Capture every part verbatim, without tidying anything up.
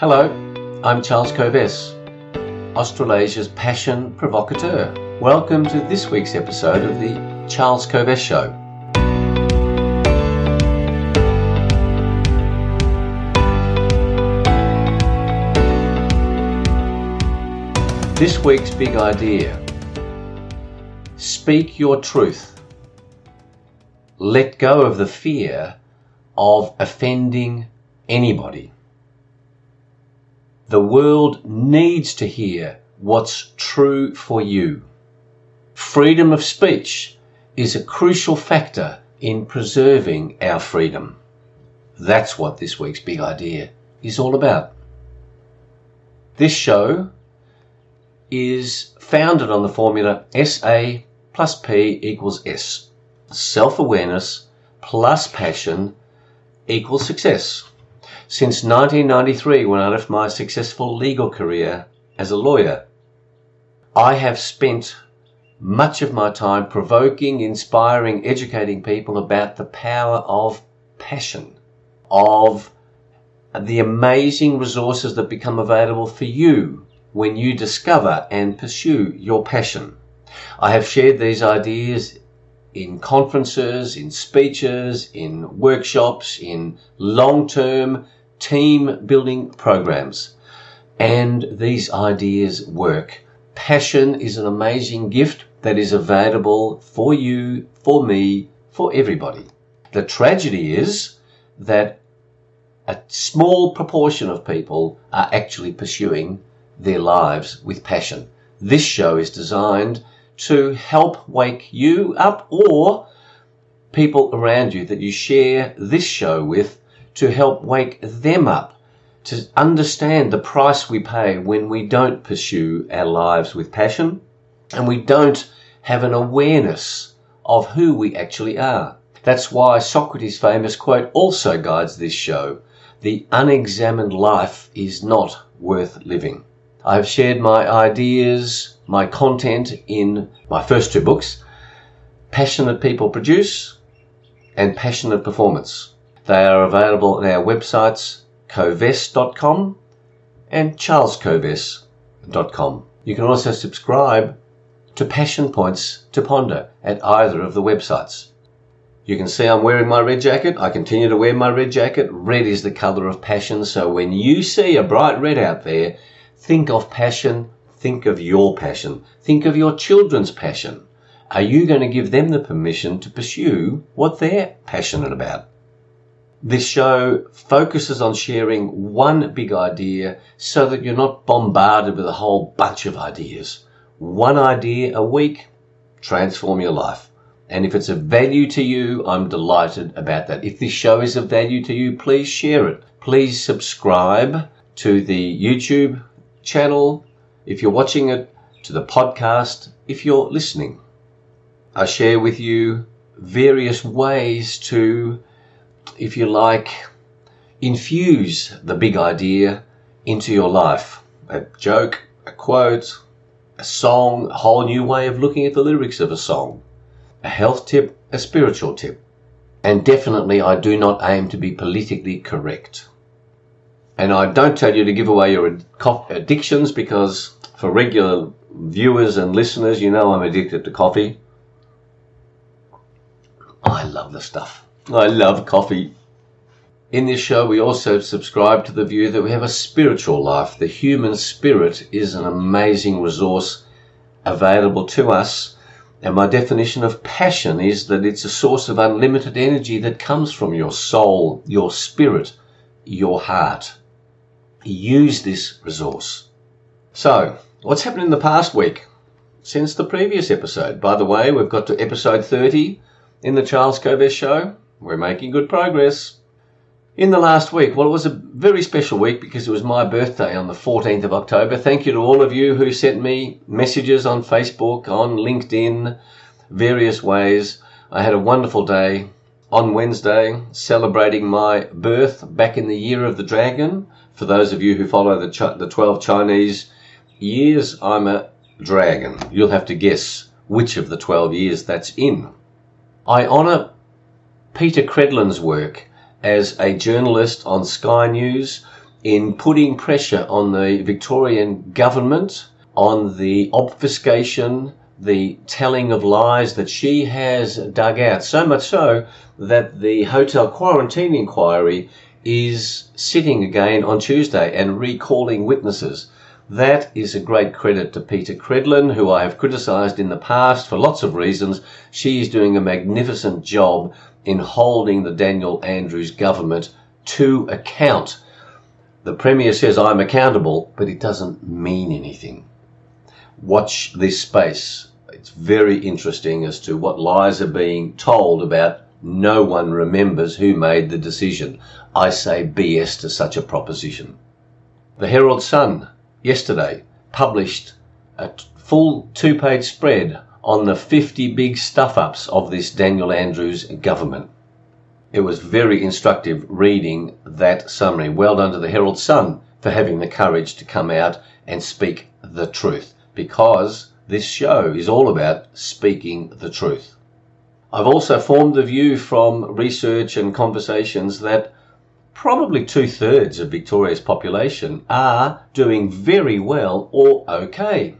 Hello, I'm Charles Kovess, Australasia's passion provocateur. Welcome to this week's episode of the Charles Kovess Show. This week's big idea: speak your truth. Let go of the fear of offending anybody. The world needs to hear what's true for you. Freedom of speech is a crucial factor in preserving our freedom. That's what this week's big idea is all about. This show is founded on the formula S A plus P equals S. Self-awareness plus passion equals success. Since nineteen ninety-three, when I left my successful legal career as a lawyer, I have spent much of my time provoking, inspiring, educating people about the power of passion, of the amazing resources that become available for you when you discover and pursue your passion. I have shared these ideas in conferences, in speeches, in workshops, in long-term team building programs. And these ideas work. Passion is an amazing gift that is available for you, for me, for everybody. The tragedy is that a small proportion of people are actually pursuing their lives with passion. This show is designed to help wake you up, or people around you that you share this show with, to help wake them up, to understand the price we pay when we don't pursue our lives with passion and we don't have an awareness of who we actually are. That's why Socrates' famous quote also guides this show: the unexamined life is not worth living. I've shared my ideas, my content in my first two books, Passionate People Produce and Passionate Performance. They are available on our websites, kovess dot com and charles kovess dot com. You can also subscribe to Passion Points to Ponder at either of the websites. You can see I'm wearing my red jacket. I continue to wear my red jacket. Red is the colour of passion, so when you see a bright red out there, think of passion, think of your passion, think of your children's passion. Are you going to give them the permission to pursue what they're passionate about? This show focuses on sharing one big idea so that you're not bombarded with a whole bunch of ideas. One idea a week, transform your life. And if it's of value to you, I'm delighted about that. If this show is of value to you, please share it. Please subscribe to the YouTube channel if you're watching it, to the podcast if you're listening. I share with you various ways to, if you like, infuse the big idea into your life. A joke, a quote, a song, a whole new way of looking at the lyrics of a song, a health tip, a spiritual tip. And definitely I do not aim to be politically correct. And I don't tell you to give away your addictions, because for regular viewers and listeners, you know I'm addicted to coffee. I love the stuff. I love coffee. In this show, we also subscribe to the view that we have a spiritual life. The human spirit is an amazing resource available to us. And my definition of passion is that it's a source of unlimited energy that comes from your soul, your spirit, your heart. Use this resource. So, what's happened in the past week since the previous episode? By the way, we've got to episode thirty in the Charles Kovess Show. We're making good progress. In the last week, well, it was a very special week because it was my birthday on the fourteenth of October. Thank you to all of you who sent me messages on Facebook, on LinkedIn, various ways. I had a wonderful day on Wednesday celebrating my birth back in the year of the dragon. For those of you who follow the, Ch- the twelve Chinese years, I'm a dragon. You'll have to guess which of the twelve years that's in. I honour Peter Credlin's work as a journalist on Sky News in putting pressure on the Victorian government on the obfuscation, the telling of lies that she has dug out. So much so that the hotel quarantine inquiry is sitting again on Tuesday and recalling witnesses. That is a great credit to Peta Credlin, who I have criticised in the past for lots of reasons. She is doing a magnificent job in holding the Daniel Andrews government to account. The Premier says I'm accountable, but it doesn't mean anything. Watch this space. It's very interesting as to what lies are being told about no one remembers who made the decision. I say B S to such a proposition. The Herald Sun yesterday published a full two-page spread on the fifty big stuff-ups of this Daniel Andrews government. It was very instructive reading that summary. Well done to the Herald Sun for having the courage to come out and speak the truth, because this show is all about speaking the truth. I've also formed the view from research and conversations that probably two-thirds of Victoria's population are doing very well or okay.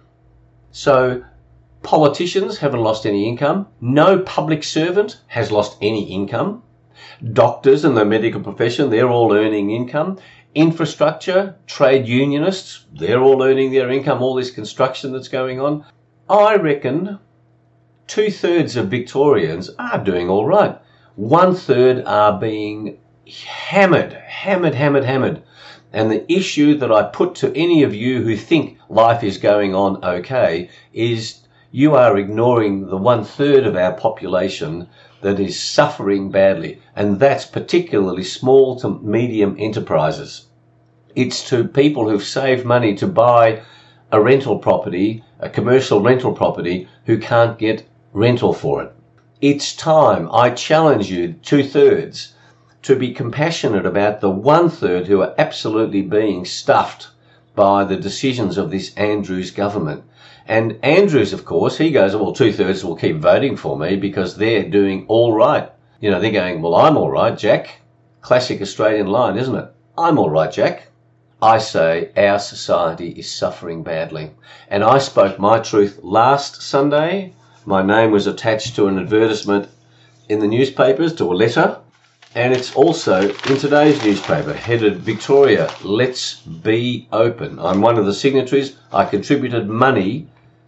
So politicians haven't lost any income. No public servant has lost any income. Doctors and the medical profession, they're all earning income. Infrastructure, trade unionists, they're all earning their income. All this construction that's going on. I reckon two-thirds of Victorians are doing all right. One-third are being hammered, hammered, hammered, hammered. And the issue that I put to any of you who think life is going on okay is you are ignoring the one-third of our population that is suffering badly. And that's particularly small to medium enterprises. It's to people who've saved money to buy a rental property, a commercial rental property, who can't get rental for it. It's time. I challenge you, two-thirds, to be compassionate about the one-third who are absolutely being stuffed by the decisions of this Andrews government. And Andrews, of course, he goes, well, two-thirds will keep voting for me because they're doing all right. You know, they're going, well, I'm all right, Jack. Classic Australian line, isn't it? I'm all right, Jack. I say our society is suffering badly. And I spoke my truth last Sunday. My name was attached to an advertisement in the newspapers, to a letter. And it's also in today's newspaper, headed Victoria, Let's Be Open. I'm one of the signatories. I contributed money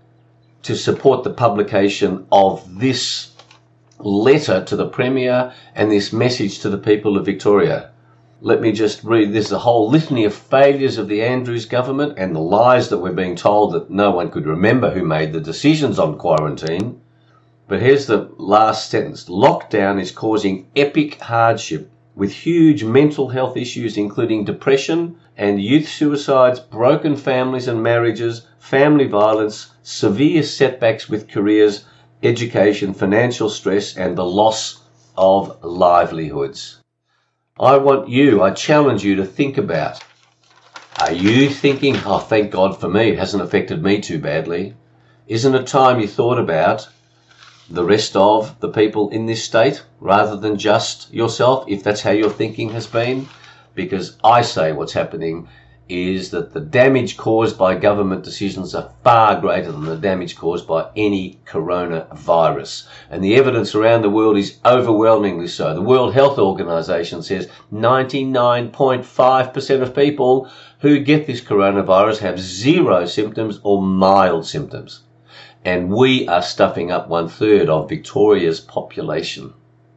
to support the publication of this letter to the Premier and this message to the people of Victoria. Let me just read. There's a whole litany of failures of the Andrews government and the lies that we're being told that no one could remember who made the decisions on quarantine. But here's the last sentence. Lockdown is causing epic hardship with huge mental health issues, including depression and youth suicides, broken families and marriages, family violence, severe setbacks with careers, education, financial stress, and the loss of livelihoods. I want you, I challenge you to think about, are you thinking, oh, thank God for me, it hasn't affected me too badly? Isn't it time you thought about the rest of the people in this state rather than just yourself, if that's how your thinking has been? Because I say what's happening is that the damage caused by government decisions are far greater than the damage caused by any coronavirus. And the evidence around the world is overwhelmingly so. The World Health Organization says ninety-nine point five percent of people who get this coronavirus have zero symptoms or mild symptoms. And we are stuffing up one third of Victoria's population.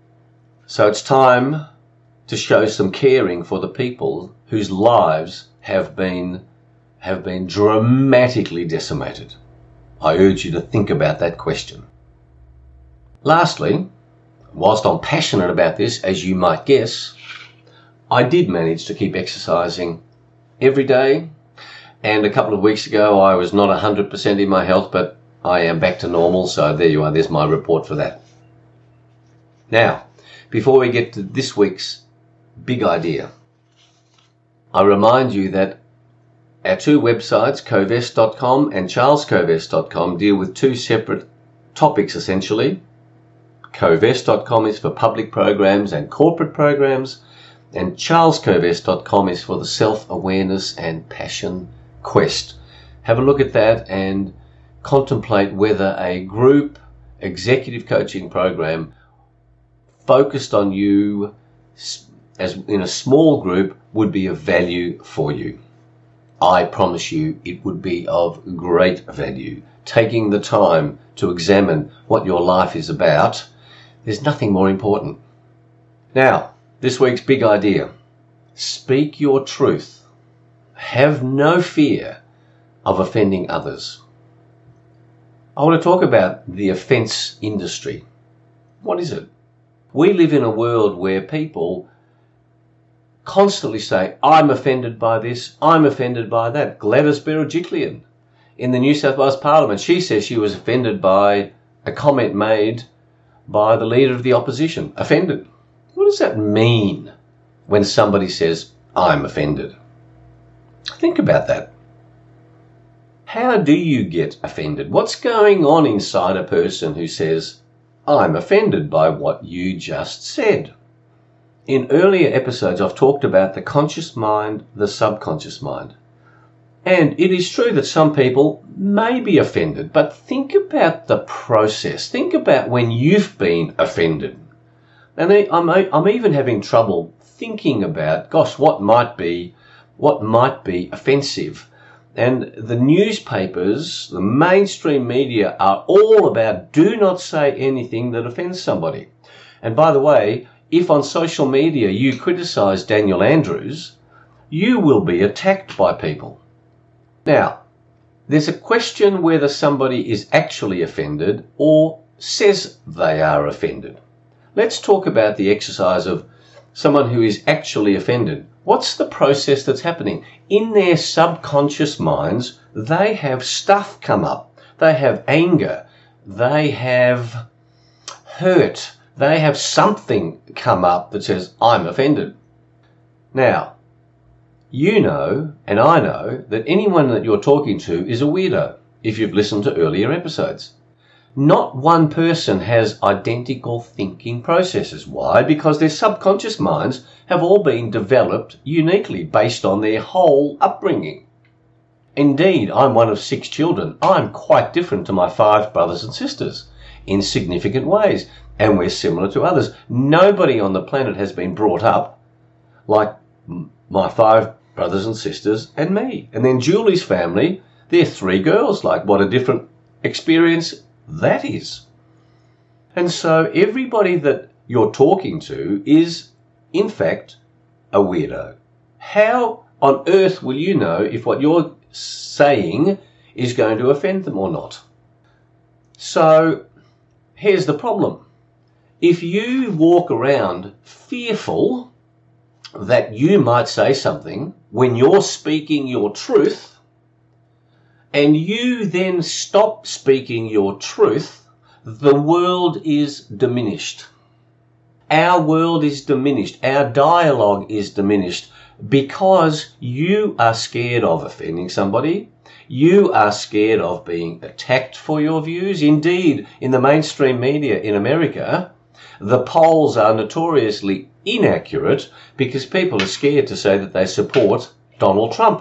So it's time to show some caring for the people whose lives have been have been dramatically decimated. I urge you to think about that question. Lastly, whilst I'm passionate about this, as you might guess, I did manage to keep exercising every day. And a couple of weeks ago, I was not one hundred percent in my health, but I am back to normal. So there you are. There's my report for that. Now, before we get to this week's big idea, I remind you that our two websites, covest dot com and charles covest dot com, deal with two separate topics essentially. covest dot com is for public programs and corporate programs, And charles kovess dot com is for the self-awareness and passion quest. Have a look at that and contemplate whether a group executive coaching program focused on you as in a small group would be of value for you. I promise you it would be of great value. Taking the time to examine what your life is about, there's nothing more important. Now, this week's big idea. Speak your truth. Have no fear of offending others. I want to talk about the offence industry. What is it? We live in a world where people constantly say, I'm offended by this, I'm offended by that. Gladys Berejiklian in the New South Wales Parliament, she says she was offended by a comment made by the leader of the opposition. Offended. What does that mean when somebody says, I'm offended? Think about that. How do you get offended? What's going on inside a person who says, I'm offended by what you just said? In earlier episodes, I've talked about the conscious mind, the subconscious mind. And it is true that some people may be offended, but think about the process. Think about when you've been offended. And I'm, I'm even having trouble thinking about, gosh, what might be, what might be offensive. And the newspapers, the mainstream media are all about do not say anything that offends somebody. And by the way, if on social media you criticise Daniel Andrews, you will be attacked by people. Now, there's a question whether somebody is actually offended or says they are offended. Let's talk about the exercise of someone who is actually offended. What's the process that's happening? In their subconscious minds, they have stuff come up. They have anger. They have hurt. They have something come up that says, I'm offended. Now, you know, and I know, that anyone that you're talking to is a weirdo, if you've listened to earlier episodes. Not one person has identical thinking processes. Why? Because their subconscious minds have all been developed uniquely based on their whole upbringing. Indeed, I'm one of six children. I'm quite different to my five brothers and sisters in significant ways, and we're similar to others. Nobody on the planet has been brought up like my five brothers and sisters and me. And then Julie's family, they're three girls. Like, what a different experience that is. And so everybody that you're talking to is, in fact, a weirdo. How on earth will you know if what you're saying is going to offend them or not? So here's the problem. If you walk around fearful that you might say something when you're speaking your truth, and you then stop speaking your truth, the world is diminished. Our world is diminished. Our dialogue is diminished because you are scared of offending somebody. You are scared of being attacked for your views. Indeed, in the mainstream media in America, the polls are notoriously inaccurate because people are scared to say that they support Donald Trump.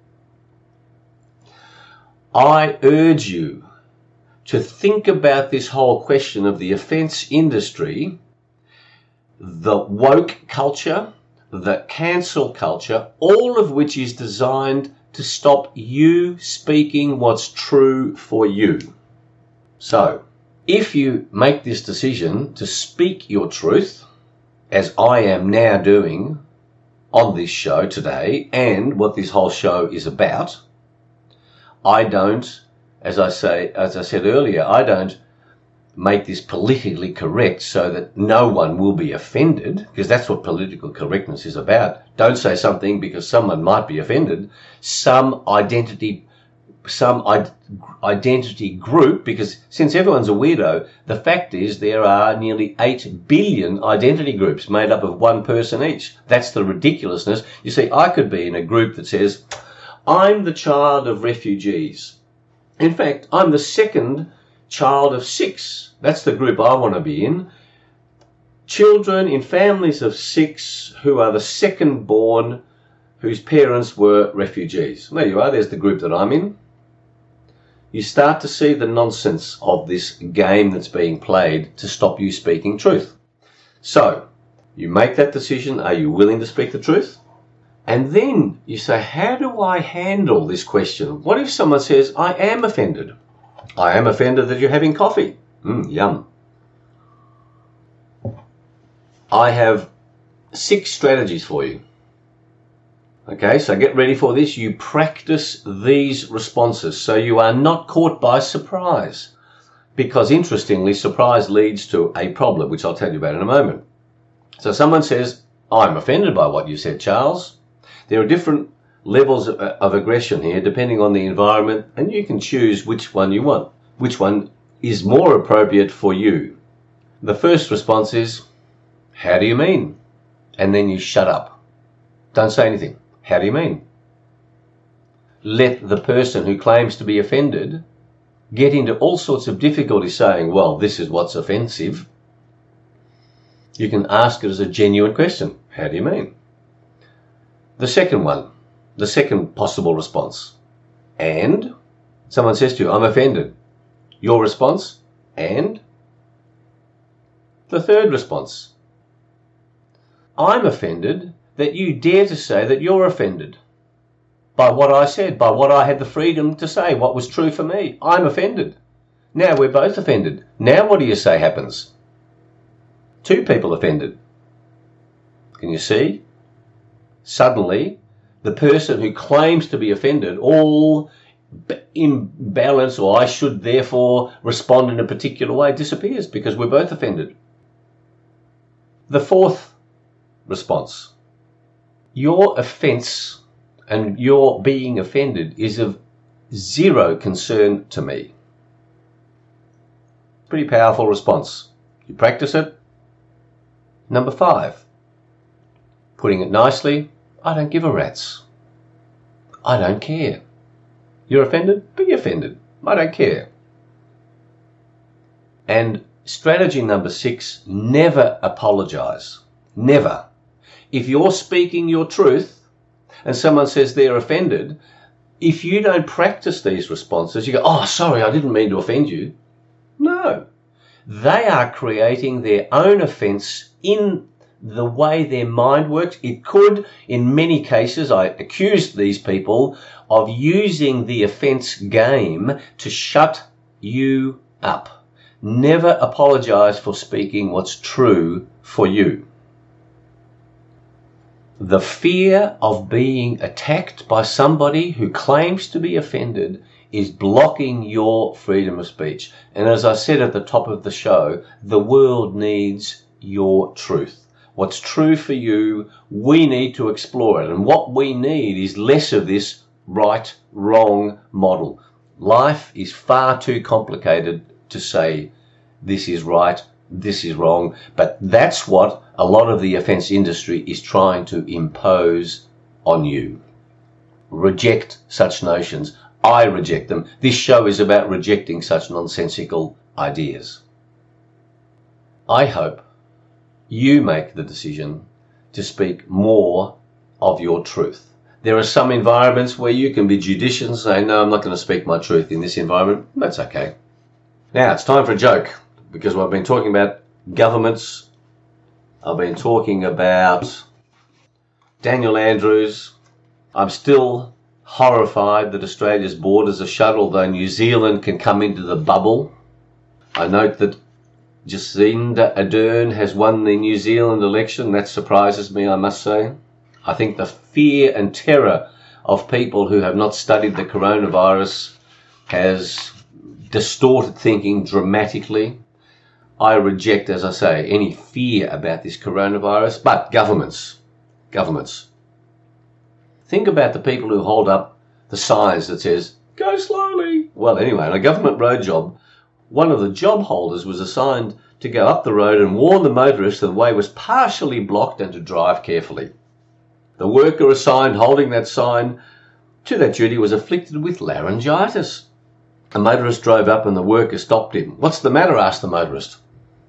I urge you to think about this whole question of the offence industry, the woke culture, the cancel culture, all of which is designed to stop you speaking what's true for you. So, if you make this decision to speak your truth, as I am now doing on this show today, and what this whole show is about, I don't, as I say, as I said earlier, I don't make this politically correct so that no one will be offended, because that's what political correctness is about. Don't say something because someone might be offended. Some identity, some I- identity group, because since everyone's a weirdo, the fact is there are nearly eight billion identity groups made up of one person each. That's the ridiculousness. You see, I could be in a group that says, I'm the child of refugees. In fact, I'm the second child of six. That's the group I want to be in. Children in families of six who are the second born, whose parents were refugees. There you are, there's the group that I'm in. You start to see the nonsense of this game that's being played to stop you speaking truth. So, you make that decision. Are you willing to speak the truth? And then you say, how do I handle this question? What if someone says, I am offended? I am offended that you're having coffee. Mm, yum. I have six strategies for you. Okay, so get ready for this. You practice these responses so you are not caught by surprise. Because interestingly, surprise leads to a problem, which I'll tell you about in a moment. So someone says, I'm offended by what you said, Charles. There are different levels of, of aggression here depending on the environment, and you can choose which one you want, which one is more appropriate for you. The first response is, how do you mean? And then you shut up. Don't say anything. How do you mean? Let the person who claims to be offended get into all sorts of difficulty saying, well, this is what's offensive. You can ask it as a genuine question. How do you mean? The second one, the second possible response. And someone says to you, I'm offended. Your response, and? The third response. I'm offended that you dare to say that you're offended by what I said, by what I had the freedom to say, what was true for me. I'm offended. Now we're both offended. Now what do you say happens? Two people offended. Can you see? Suddenly, the person who claims to be offended, all imbalance, or I should therefore respond in a particular way, disappears because we're both offended. The fourth response. Your offence and your being offended is of zero concern to me. Pretty powerful response. You practice it. Number five. Putting it nicely, I don't give a rat's. I don't care. You're offended? Be offended. I don't care. And strategy number six, never apologise. Never. If you're speaking your truth and someone says they're offended, if you don't practice these responses, you go, oh, sorry, I didn't mean to offend you. No. They are creating their own offence in the way their mind works. It could, in many cases, I accused these people of using the offence game to shut you up. Never apologise for speaking what's true for you. The fear of being attacked by somebody who claims to be offended is blocking your freedom of speech. And as I said at the top of the show, the world needs your truth. What's true for you, we need to explore it. And what we need is less of this right, wrong model. Life is far too complicated to say this is right, this is wrong. But that's what a lot of the offence industry is trying to impose on you. Reject such notions. I reject them. This show is about rejecting such nonsensical ideas. I hope you make the decision to speak more of your truth. There are some environments where you can be judicious and say, no, I'm not going to speak my truth in this environment. That's okay. Now, it's time for a joke, because I've been talking about governments. I've been talking about Daniel Andrews. I'm still horrified that Australia's borders are shut, although New Zealand can come into the bubble. I note that Jacinda Ardern has won the New Zealand election. That surprises me, I must say. I think the fear and terror of people who have not studied the coronavirus has distorted thinking dramatically. I reject, as I say, any fear about this coronavirus, but governments, governments. Think about the people who hold up the signs that says, go slowly. Well, anyway, on a government road job, one of the job holders was assigned to go up the road and warn the motorist that the way was partially blocked and to drive carefully. The worker assigned holding that sign to that duty was afflicted with laryngitis. The motorist drove up and the worker stopped him. What's the matter? Asked the motorist.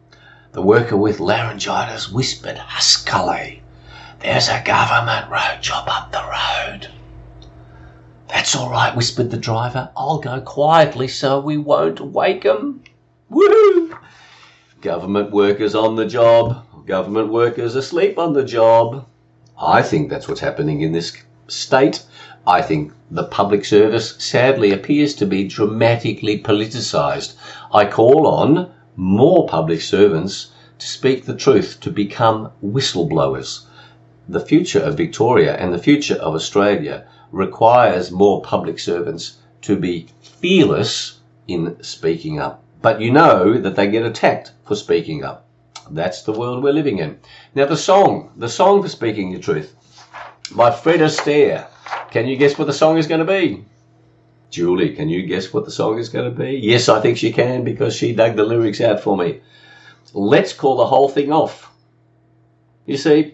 The worker with laryngitis whispered huskily, "There's a government road job up the road." "That's all right," whispered the driver. "I'll go quietly so we won't wake 'em." Woohoo! Government workers on the job. Government workers asleep on the job. I think that's what's happening in this state. I think the public service sadly appears to be dramatically politicised. I call on more public servants to speak the truth, to become whistleblowers. The future of Victoria and the future of Australia requires more public servants to be fearless in speaking up. But you know that they get attacked for speaking up. That's the world we're living in. Now the song, the song for speaking the truth, by Fred Astaire. Can you guess what the song is going to be? Julie, can you guess what the song is going to be? Yes, I think she can because she dug the lyrics out for me. Let's call the whole thing off. You see,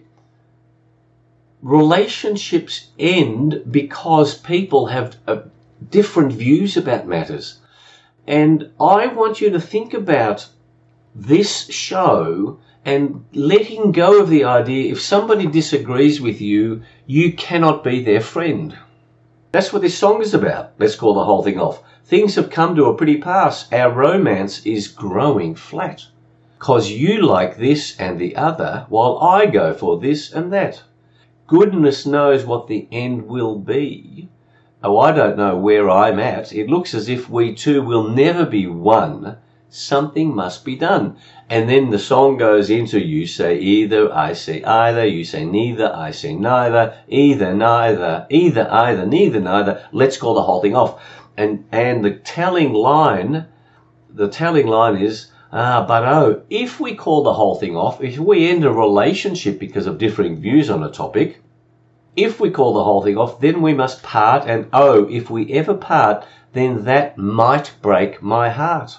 relationships end because people have uh, different views about matters. And I want you to think about this show and letting go of the idea if somebody disagrees with you, you cannot be their friend. That's what this song is about. Let's call the whole thing off. Things have come to a pretty pass. Our romance is growing flat. 'Cause you like this and the other, while I go for this and that. Goodness knows what the end will be. Oh, I don't know where I'm at. It looks as if we two will never be one. Something must be done. And then the song goes into, you say either, I say either, you say neither, I say neither, either, neither, either, either, neither, neither. Let's call the whole thing off. And and the telling line, the telling line is, ah, but oh, if we call the whole thing off, if we end a relationship because of differing views on a topic, if we call the whole thing off, then we must part, and oh, if we ever part, then that might break my heart.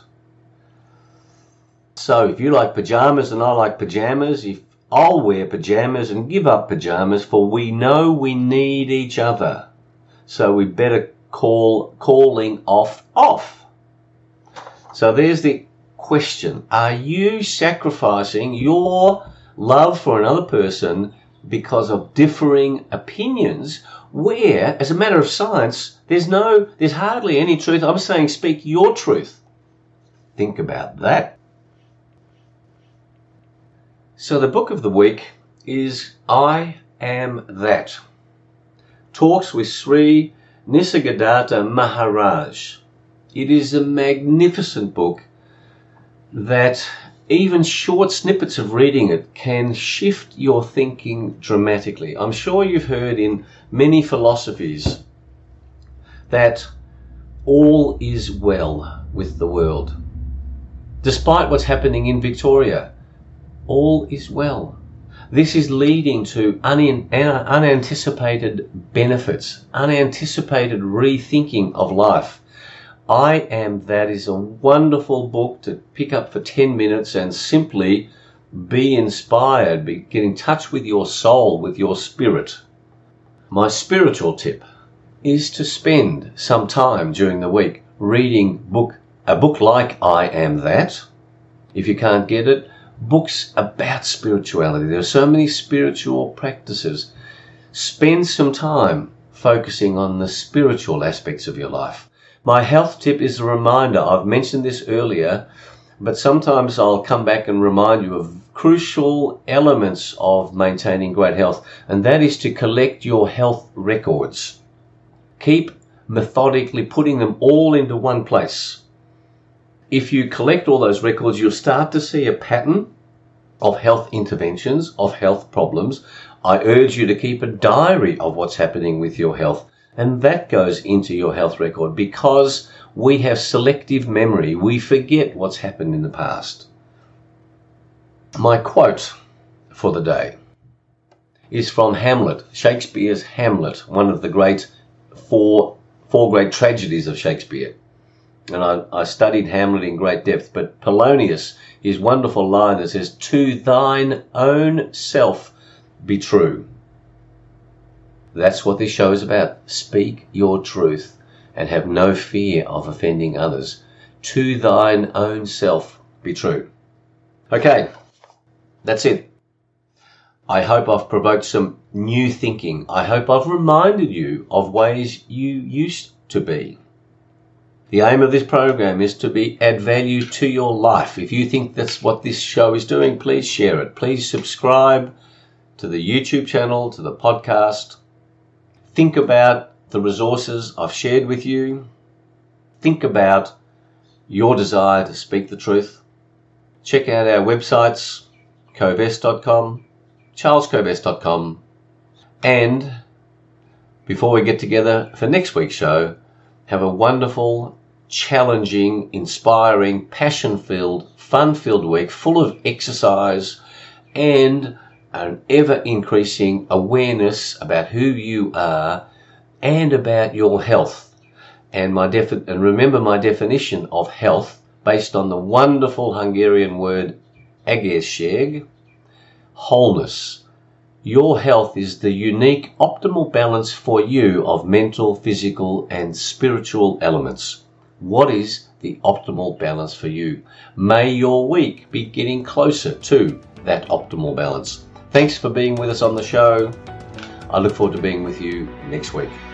So if you like pajamas and I like pajamas, if I'll wear pajamas and give up pajamas, for we know we need each other. So we better call calling off off. So there's the question. Are you sacrificing your love for another person because of differing opinions where, as a matter of science, there's no, there's hardly any truth? I'm saying speak your truth. Think about that. So the book of the week is I Am That. Talks with Sri Nisargadatta Maharaj. It is a magnificent book that even short snippets of reading it can shift your thinking dramatically. I'm sure you've heard in many philosophies that all is well with the world. Despite what's happening in Victoria, all is well. This is leading to un- unanticipated benefits, unanticipated rethinking of life. I Am That is a wonderful book to pick up for ten minutes and simply be inspired, be, get in touch with your soul, with your spirit. My spiritual tip is to spend some time during the week reading book, a book like I Am That. If you can't get it, books about spirituality. There are so many spiritual practices. Spend some time focusing on the spiritual aspects of your life. My health tip is a reminder. I've mentioned this earlier, but sometimes I'll come back and remind you of crucial elements of maintaining great health, and that is to collect your health records. Keep methodically putting them all into one place. If you collect all those records, you'll start to see a pattern of health interventions, of health problems. I urge you to keep a diary of what's happening with your health, and that goes into your health record because we have selective memory. We forget what's happened in the past. My quote for the day is from Hamlet, Shakespeare's Hamlet, one of the great four, four great tragedies of Shakespeare. And I, I studied Hamlet in great depth, but Polonius, his wonderful line that says, "To thine own self be true." That's what this show is about. Speak your truth and have no fear of offending others. To thine own self be true. Okay, That's it. I hope I've provoked some new thinking. I hope I've reminded you of ways you used to be. The aim of this program is to be add value to your life. If you think that's what this show is doing, please share it. Please subscribe to the YouTube channel, to the podcast. Think about the resources I've shared with you. Think about your desire to speak the truth. Check out our websites, covest dot com, charles covest dot com. And before we get together for next week's show, have a wonderful, challenging, inspiring, passion-filled, fun-filled week full of exercise and an ever-increasing awareness about who you are and about your health. And my defi- and remember my definition of health based on the wonderful Hungarian word egészség, wholeness. Your health is the unique optimal balance for you of mental, physical and spiritual elements. What is the optimal balance for you? May your week be getting closer to that optimal balance. Thanks for being with us on the show. I look forward to being with you next week.